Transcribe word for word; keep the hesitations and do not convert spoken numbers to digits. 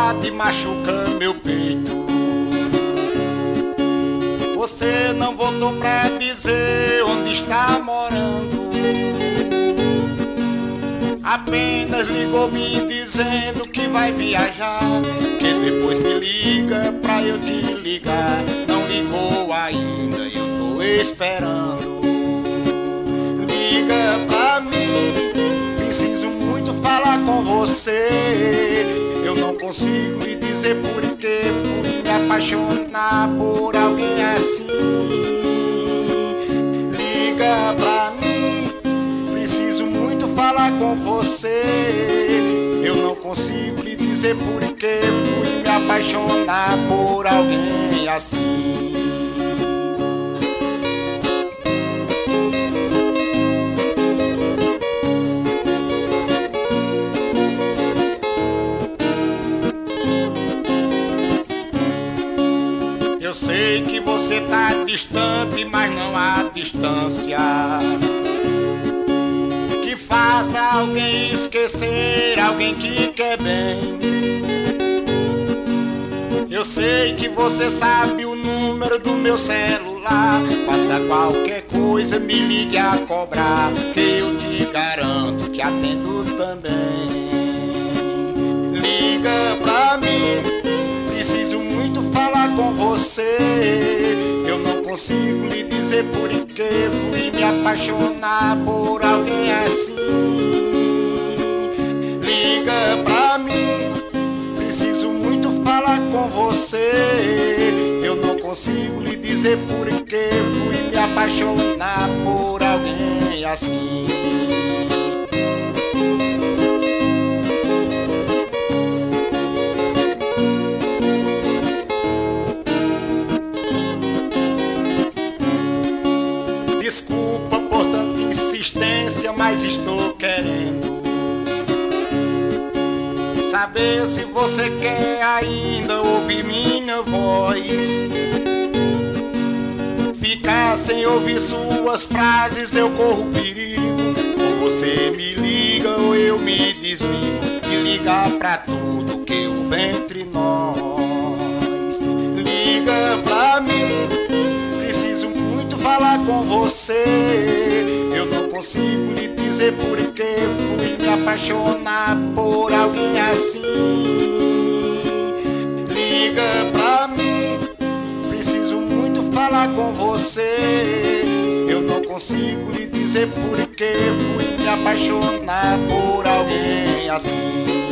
saudade machuca meu peito. Você não voltou pra dizer onde está morando, apenas ligou me dizendo que vai viajar, que depois me liga pra eu te ligar. Não ligou ainda, eu tô esperando. Liga pra mim, preciso muito falar com você. Eu não consigo lhe dizer por que fui me apaixonar por alguém assim. Liga pra mim, preciso muito falar com você. Eu não consigo lhe dizer por que fui me apaixonar por alguém assim. Eu sei que você tá distante, mas não há distância que faça alguém esquecer alguém que quer bem. Eu sei que você sabe o número do meu celular. Faça qualquer coisa, me ligue a cobrar, que eu te garanto que atendo também. Liga pra mim, preciso muito falar com você. Eu não consigo lhe dizer por que fui me apaixonar por alguém assim. Liga pra mim, preciso muito falar com você. Eu não consigo lhe dizer por que fui me apaixonar por alguém assim. Desculpa por tanta insistência, mas estou querendo saber se você quer ainda ouvir minha voz. Ficar sem ouvir suas frases eu corro perigo. Ou você me liga ou eu me desligo. E ligar pra tudo que houve entre nós. Liga pra mim, preciso muito falar com você. Eu não consigo lhe dizer por que fui me apaixonar por alguém assim. Liga pra mim, preciso muito falar com você. Eu não consigo lhe dizer por que fui me apaixonar por alguém assim.